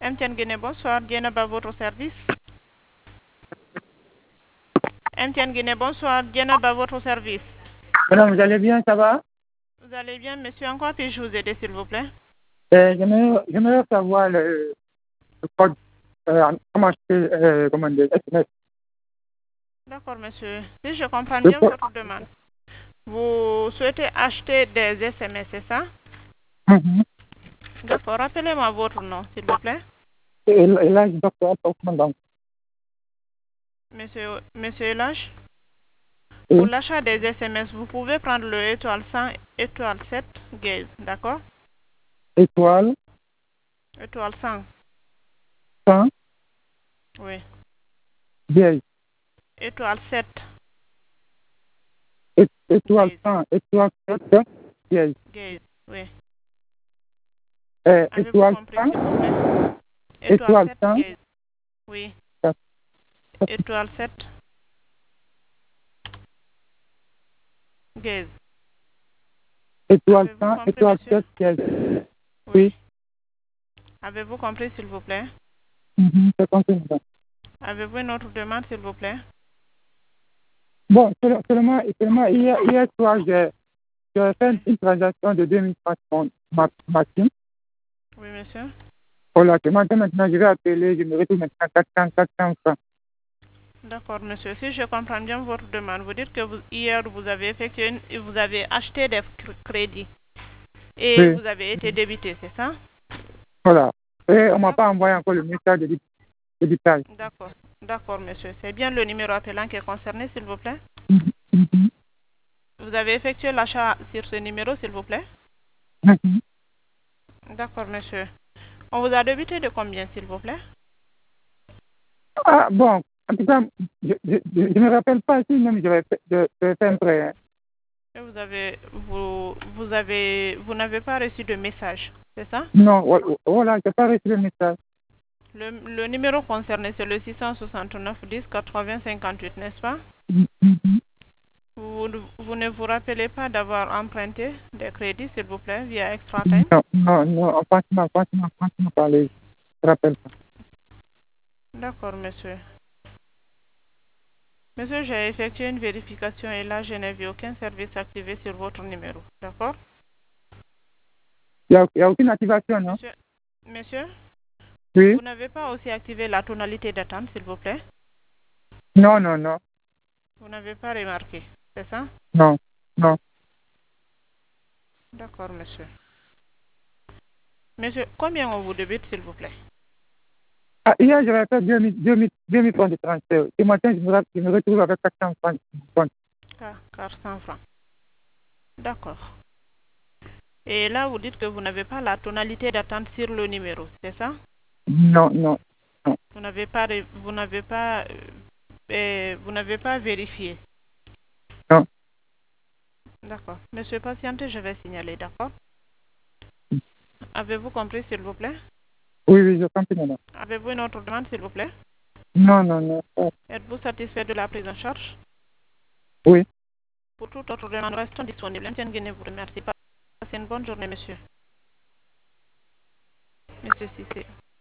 MTN Guinée, bonsoir. Dienab à votre service. MTN Guinée, bonsoir. Dienab à votre service. Madame, vous allez bien, ça va? Vous allez bien, monsieur? En quoi puis-je vous aider, s'il vous plaît? J'aimerais savoir le code, comment acheter, comment dire, SMS. D'accord, monsieur. Si je comprends Le bien code, votre demande, vous souhaitez acheter des SMS, c'est ça? Mhm. D'accord. Rappelez-moi votre nom, s'il vous plaît. Et là, je dois faire Ousmane Bank. Monsieur Elage, pour Et l'achat des SMS, vous pouvez prendre le étoile 100, étoile 7, gaze, d'accord? étoile, Étoile 100, 100, oui. vieille. Étoile 7, Étoile gaze, 100, étoile 7, vieille. gaze, oui. Avez-vous Étoile compris, 100, s'il vous plaît? Étoile étoile 7, 100, gaze, oui. Étoile 7, gaze. étoile Avez-vous 100, compris, étoile monsieur? 7, vieille. Oui. Oui. Avez-vous compris, s'il vous plaît? C'est compris, madame. Avez-vous une autre demande, s'il vous plaît? Bon, seulement hier soir, j'ai fait Oui. une transaction de 2000 francs sur ma team. Oui, monsieur. Voilà, que maintenant, je vais appeler, je me retrouve maintenant 400 francs. D'accord, monsieur. Si je comprends bien votre demande, vous dites que hier, vous avez vous avez acheté des crédits et Oui, vous avez été débité, c'est ça? voilà. Et on ne m'a pas D'accord. envoyé encore le message de détail. D'accord. D'accord, monsieur. C'est bien le numéro appelant qui est concerné, s'il vous plaît? Mhm. Vous avez effectué l'achat sur ce numéro, s'il vous plaît? Mhm. D'accord, monsieur. On vous a débité de combien, s'il vous plaît? Ah, bon, en tout cas, je ne me rappelle pas si même j'avais fait un prêt. Hein. Et vous n'avez pas reçu de message, c'est ça? Non, voilà, je n'ai pas reçu le message. Le numéro concerné, c'est le 669 10 80 58, n'est-ce pas? Mhm. Vous ne vous rappelez pas d'avoir emprunté des crédits, s'il vous plaît, via Extra Time? Non, franchement parler, je ne me rappelle pas. D'accord, monsieur. Monsieur, j'ai effectué une vérification et là, je n'ai vu aucun service activé sur votre numéro. D'accord? Il n'y a aucune activation, non? Monsieur, Oui? vous n'avez pas aussi activé la tonalité d'attente, s'il vous plaît? Non. Vous n'avez pas remarqué, c'est ça? Non, non. D'accord, monsieur. Monsieur, combien on vous débite, s'il vous plaît? Ah, hier, j'avais fait 2000 francs de transfert. Ce matin, je me retrouve avec 400 francs. 400 francs. D'accord. Et là, vous dites que vous n'avez pas la tonalité d'attente sur le numéro, c'est ça? Non. Vous n'avez pas, vous n'avez pas vérifié. Non. D'accord. Monsieur patiente, je vais signaler, d'accord? Avez-vous compris, s'il vous plaît? Oui, je comprends, madame. Avez-vous une autre demande, s'il vous plaît? Non. Êtes-vous satisfait de la prise en charge? Oui. Pour toute autre demande, restons disponibles. MTN Guinée vous remercie. Passez une bonne journée, monsieur. Monsieur Cissé.